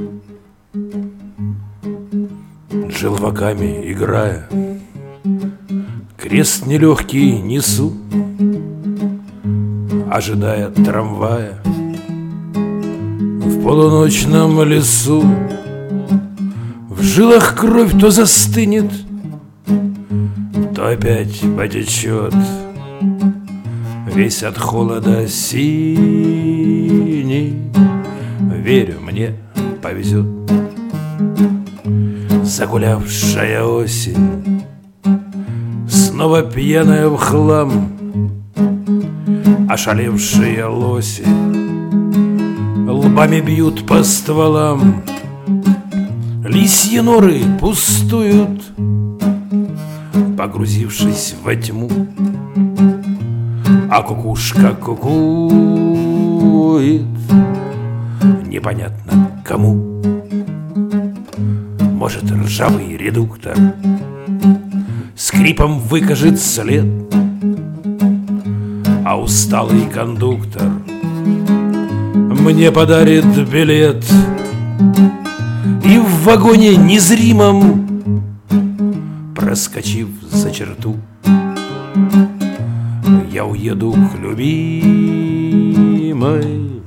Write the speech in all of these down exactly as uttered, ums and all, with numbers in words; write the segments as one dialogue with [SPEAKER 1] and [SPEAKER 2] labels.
[SPEAKER 1] Желваками играя, крест нелегкий несу, ожидая трамвая в полуночном лесу. В жилах кровь то застынет, то опять потечет, весь от холода синий. Верю, мне повезет. Загулявшая осень, снова пьяная в хлам, ошалевшие лоси лбами бьют по стволам. Лисьи норы пустуют, погрузившись во тьму, а кукушка кукует непонятно кому. Может, ржавый редуктор скрипом выкажет след, а усталый кондуктор мне подарит билет. И в вагоне незримом, проскочив за черту, я уеду к любимой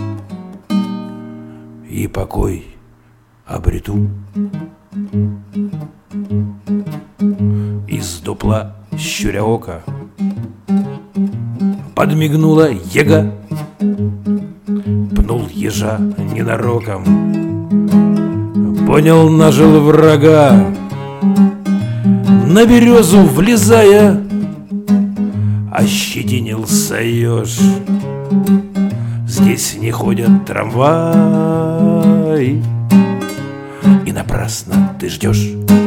[SPEAKER 1] и покой обрету. Из дупла, щуря ока, подмигнула яга, пнул ежа ненароком, понял, нажил врага. На березу влезая, ощетинился еж. Здесь не ходят трамваи, и напрасно ты ждешь.